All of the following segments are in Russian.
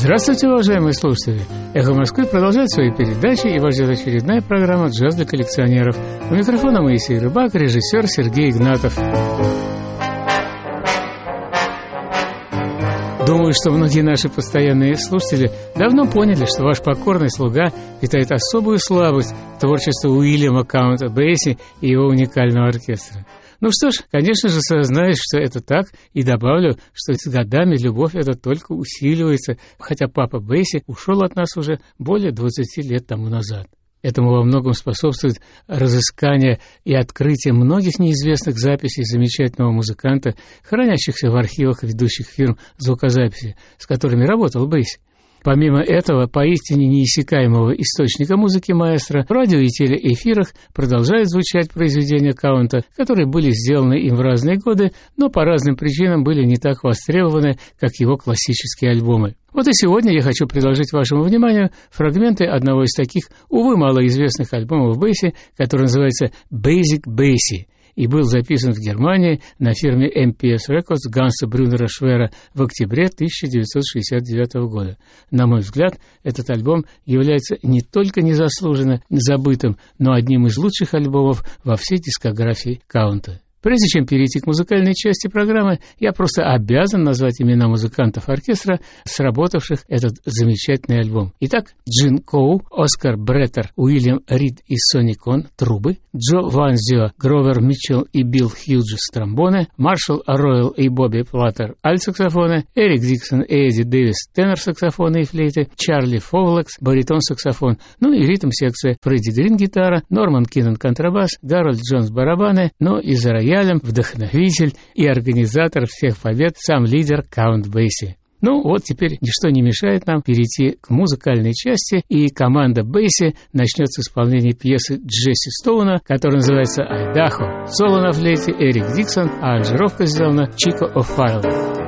Здравствуйте, уважаемые слушатели! «Эхо Москвы» продолжает свои передачи, и вас ждет очередная программа «Джаз для коллекционеров». У микрофона Моисей Рыбак, режиссер Сергей Игнатов. Думаю, что многие наши постоянные слушатели давно поняли, что ваш покорный слуга питает особую слабость к творчеству Уильяма Каунта Бейси и его уникального оркестра. Ну что ж, конечно же, сознаюсь, что это так, и добавлю, что с годами любовь эта только усиливается, хотя папа Бейси ушел от нас уже более 20 лет тому назад. Этому во многом способствует разыскание и открытие многих неизвестных записей замечательного музыканта, хранящихся в архивах ведущих фирм звукозаписи, с которыми работал Бейси. Помимо этого, поистине неиссякаемого источника музыки маэстро, в радио и телеэфирах продолжают звучать произведения Каунта, которые были сделаны им в разные годы, но по разным причинам были не так востребованы, как его классические альбомы. Вот и сегодня я хочу предложить вашему вниманию фрагменты одного из таких, увы, малоизвестных альбомов Бейси, который называется «Basic Basie», и был записан в Германии на фирме MPS Records Ганса Брюнера Швера в октябре 1969 года. На мой взгляд, этот альбом является не только незаслуженно забытым, но одним из лучших альбомов во всей дискографии Каунта. Прежде чем перейти к музыкальной части программы, я просто обязан назвать имена музыкантов оркестра, сработавших этот замечательный альбом. Итак, Джин Коу, Оскар Бреттер, Уильям Рид и Сонни Кон – трубы, Джо Ванзио, Гровер Митчелл и Билл Хьюджес – тромбоны, Маршалл Ройл и Бобби Платтер – альт-саксофоны, Эрик Диксон и Эдди Дэвис – тенор-саксофоны и флейты, Чарли Фовлекс – баритон-саксофон, ну и ритм-секция, Фредди Грин – гитара, Норман Киннон – контрабас, Гарольд Джонс – барабаны, но и за роялем вдохновитель и организатор всех побед сам лидер Каунт Бейси. Ну вот теперь ничто не мешает нам перейти к музыкальной части, и команда Бейси начнет с исполнения пьесы Джесси Стоуна, которая называется «Айдахо». Соло на флейте Эрик Диксон, а аранжировка сделана Чико О'Фаррелл.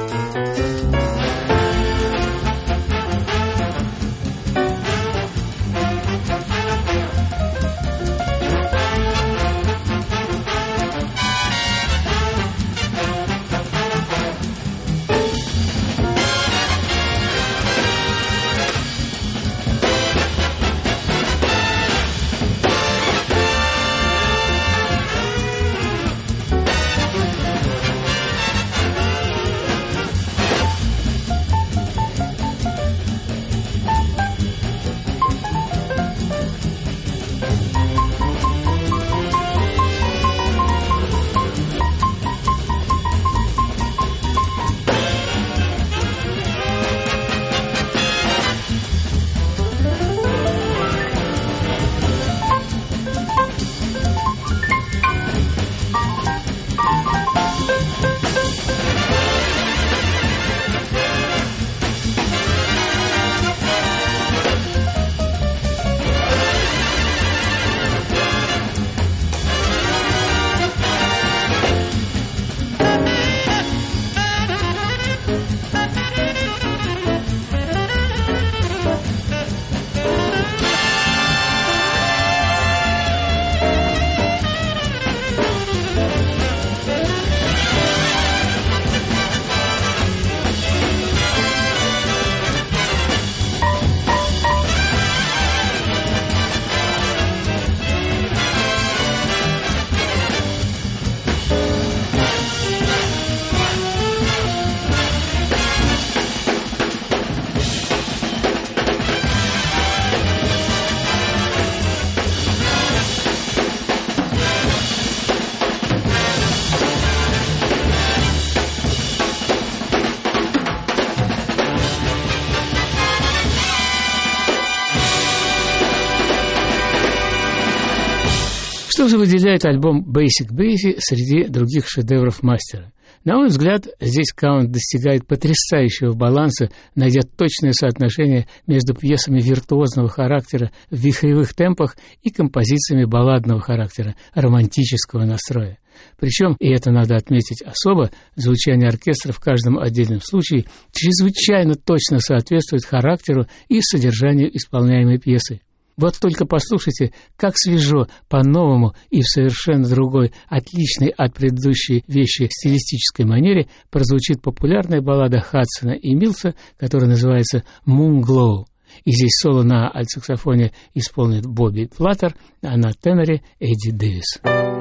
Что же выделяет альбом Basic Basie среди других шедевров мастера? На мой взгляд, здесь Каунт достигает потрясающего баланса, найдя точное соотношение между пьесами виртуозного характера в вихревых темпах и композициями балладного характера, романтического настроя. Причем, и это надо отметить особо, звучание оркестра в каждом отдельном случае чрезвычайно точно соответствует характеру и содержанию исполняемой пьесы. Вот только послушайте, как свежо, по-новому и в совершенно другой, отличной от предыдущей вещи стилистической манере прозвучит популярная баллада Хадсона и Милса, которая называется «Moon Glow». И здесь соло на альтсаксофоне исполнит Бобби Платтер, а на теноре Эдди Дэвис.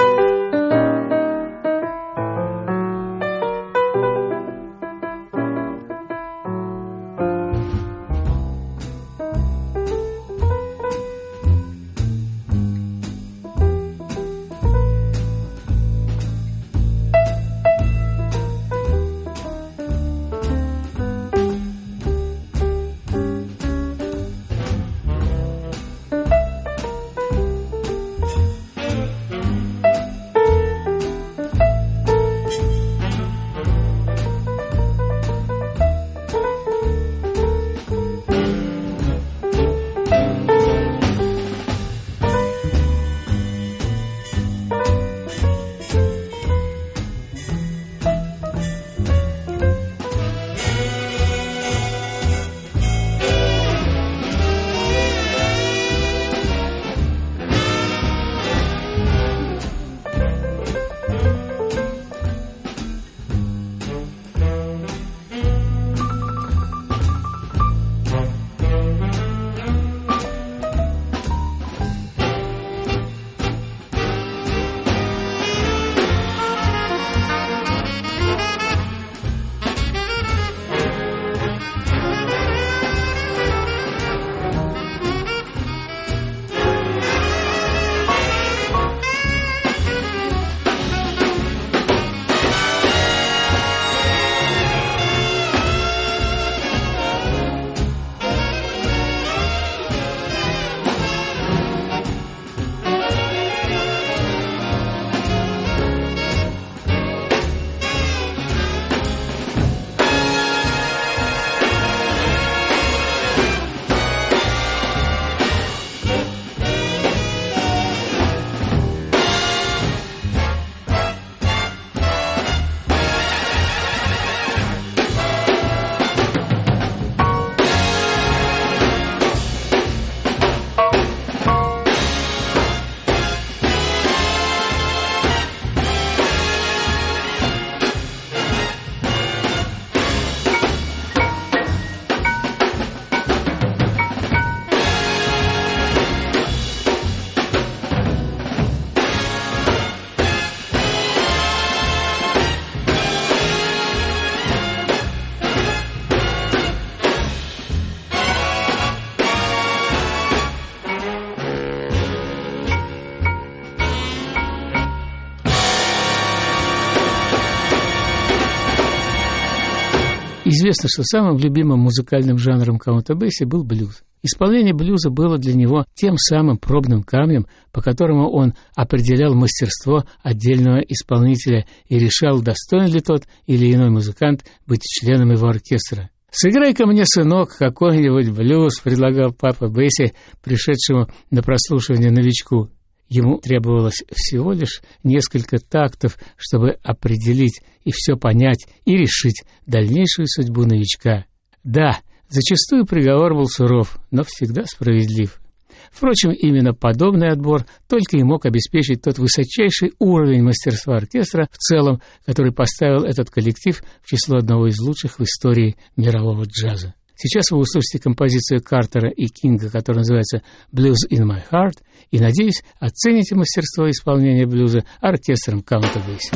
Известно, что самым любимым музыкальным жанром Каунта Бэйси был блюз. Исполнение блюза было для него тем самым пробным камнем, по которому он определял мастерство отдельного исполнителя и решал, достоин ли тот или иной музыкант быть членом его оркестра. «Сыграй-ка мне, сынок, какой-нибудь блюз», — предлагал папа Бэйси, пришедшему на прослушивание новичку. Ему требовалось всего лишь несколько тактов, чтобы определить и все понять, и решить дальнейшую судьбу новичка. Да, зачастую приговор был суров, но всегда справедлив. Впрочем, именно подобный отбор только и мог обеспечить тот высочайший уровень мастерства оркестра в целом, который поставил этот коллектив в число одного из лучших в истории мирового джаза. Сейчас вы услышите композицию Картера и Кинга, которая называется «Blues in my heart», и, надеюсь, оцените мастерство исполнения блюза оркестром Каунта Бэйси.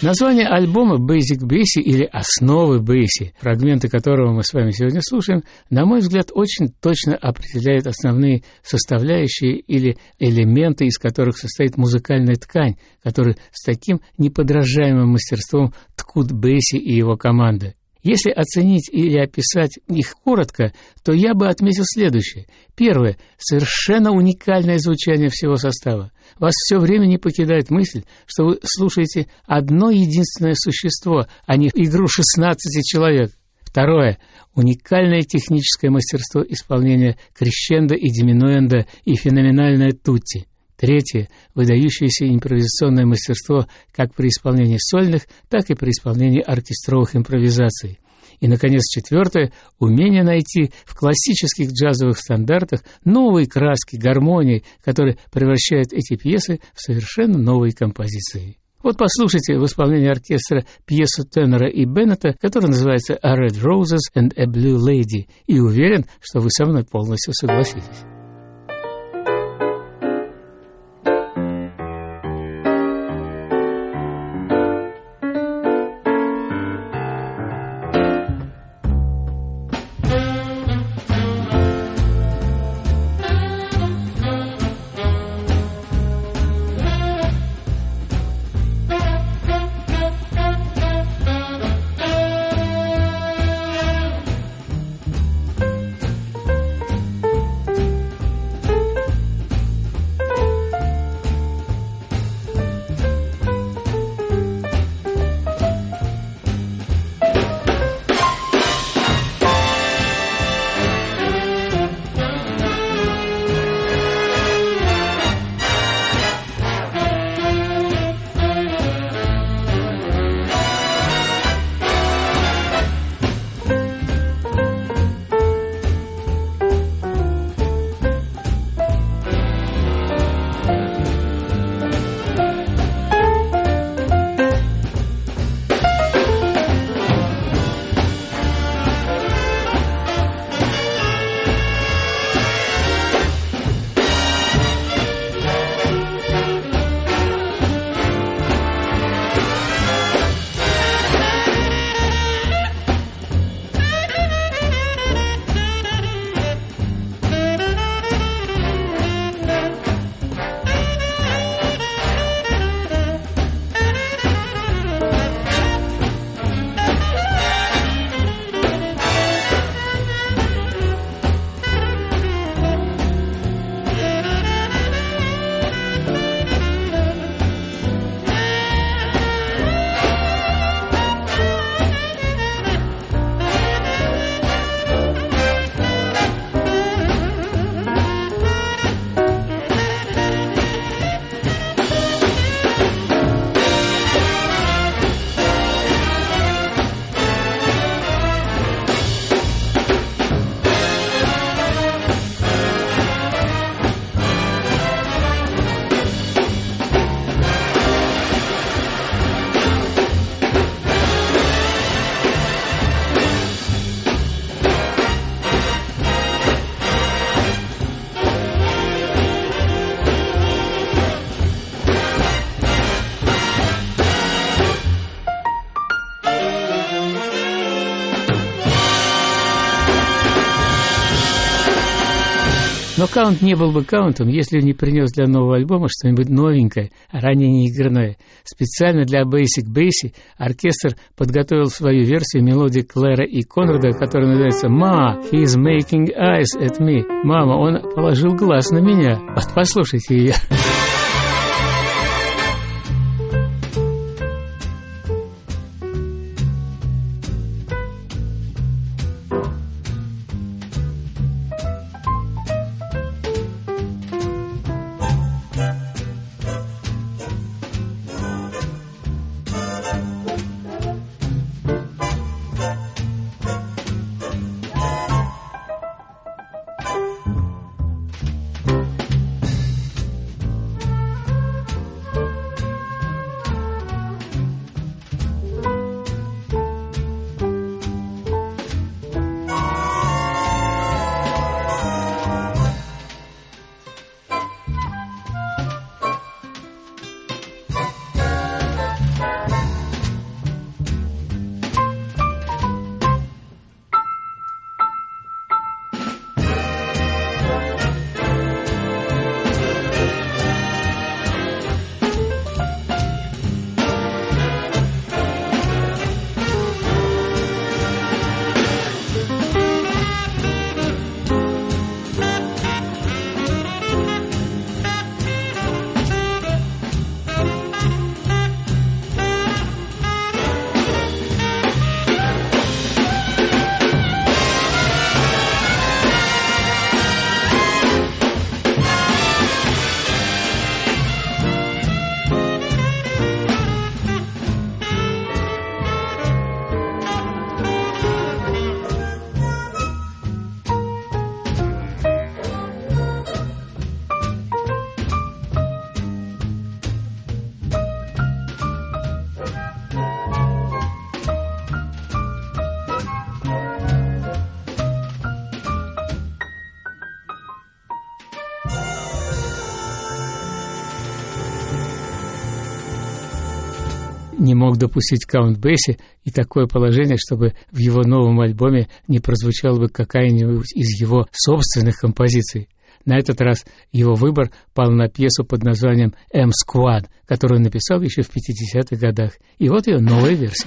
Название альбома Basic Bassy или «Основы Bassy», фрагменты которого мы с вами сегодня слушаем, на мой взгляд, очень точно определяет основные составляющие или элементы, из которых состоит музыкальная ткань, которую с таким неподражаемым мастерством ткут Bassy и его команда. Если оценить или описать их коротко, то я бы отметил следующее. Первое. Совершенно уникальное звучание всего состава. Вас все время не покидает мысль, что вы слушаете одно единственное существо, а не игру 16 человек. Второе. Уникальное техническое мастерство исполнения крещендо и диминуэндо и феноменальное тутти. Третье. Выдающееся импровизационное мастерство как при исполнении сольных, так и при исполнении оркестровых импровизаций. И, наконец, четвертое. Умение найти в классических джазовых стандартах новые краски, гармонии, которые превращают эти пьесы в совершенно новые композиции. Вот послушайте в исполнении оркестра пьесу Теннера и Беннета, которая называется «A Red Roses and a Blue Lady», и уверен, что вы со мной полностью согласитесь. Но каунт не был бы каунтом, если не принес для нового альбома что-нибудь новенькое, ранее не игранное. Специально для Basic Bassy оркестр подготовил свою версию мелодии Клэра и Конрада, которая называется «Ma, he's making eyes at me». «Мама, он положил глаз на меня». Вот послушайте ее. не мог допустить Каунт Бейси и такое положение, чтобы в его новом альбоме не прозвучала бы какая-нибудь из его собственных композиций. На этот раз его выбор пал на пьесу под названием «M-Squad», которую он написал еще в 50-х годах. И вот ее новая версия.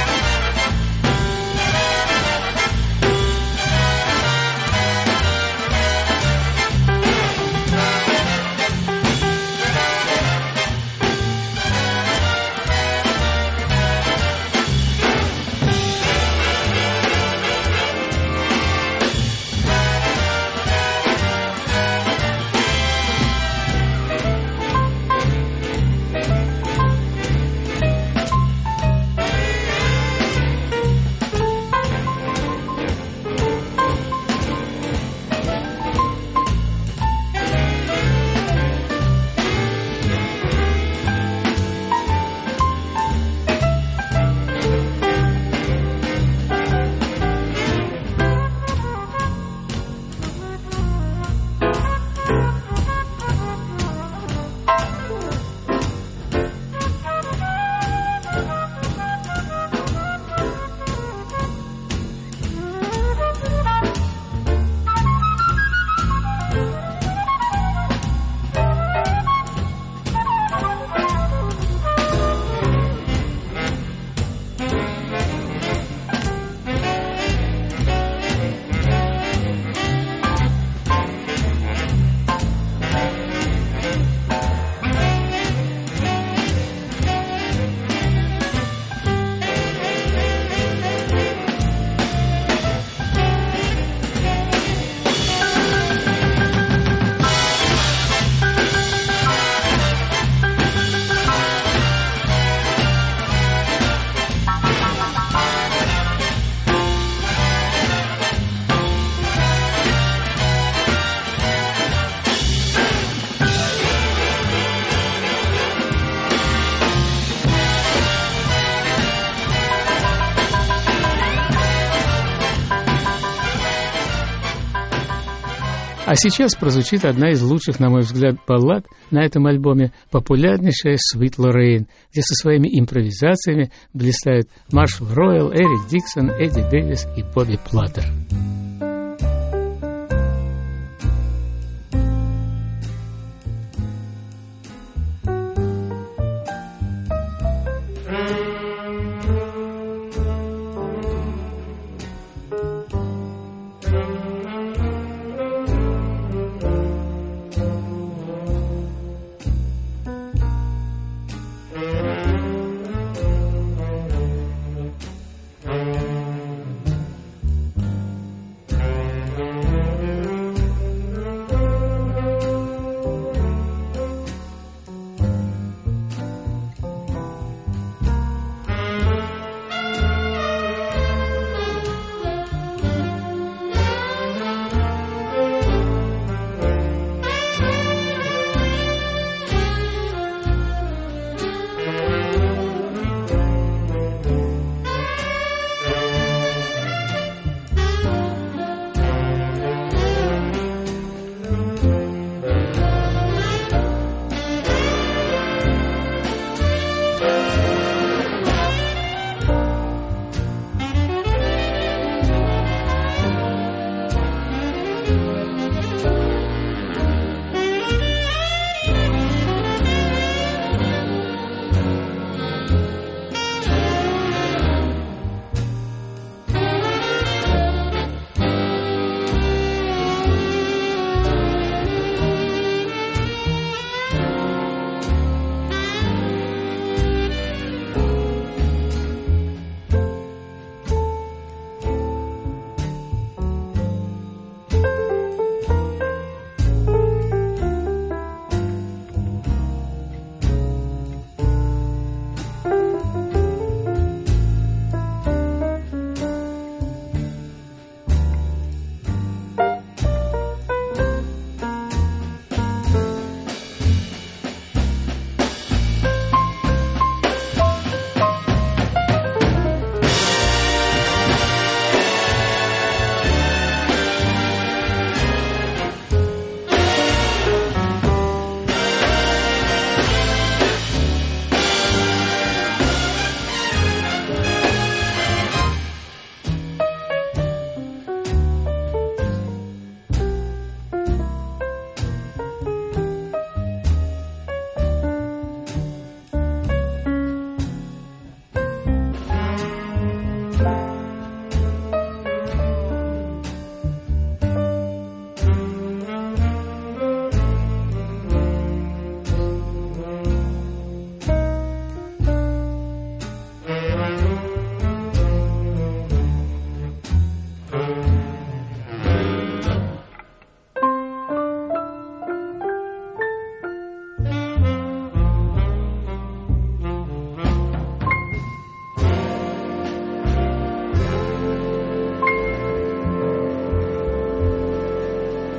А сейчас прозвучит одна из лучших, на мой взгляд, баллад на этом альбоме, популярнейшая «Sweet Lorraine», где со своими импровизациями блистают Маршалл Ройл, Эрик Диксон, Эдди Дэвис и Бобби Платтер.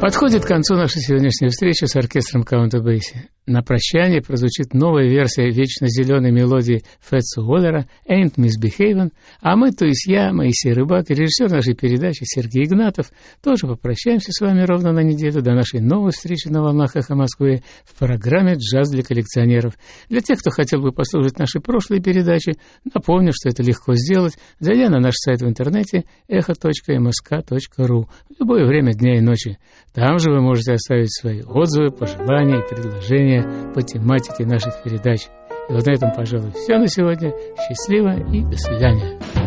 Подходит к концу наша сегодняшняя встреча с оркестром Каунта Бейси. На прощание прозвучит новая версия вечно зеленой мелодии Фетса Уоллера «Ain't Misbehavin'», а мы, то есть я, Моисей Рыбак и режиссер нашей передачи Сергей Игнатов, тоже попрощаемся с вами ровно на неделю до нашей новой встречи на волнах «Эхо Москвы» в программе «Джаз для коллекционеров». Для тех, кто хотел бы послушать наши прошлые передачи, напомню, что это легко сделать, зайдя на наш сайт в интернете echo.msk.ru в любое время дня и ночи. Там же вы можете оставить свои отзывы, пожелания и предложения по тематике наших передач. И вот на этом, пожалуй, все на сегодня. Счастливо и до свидания.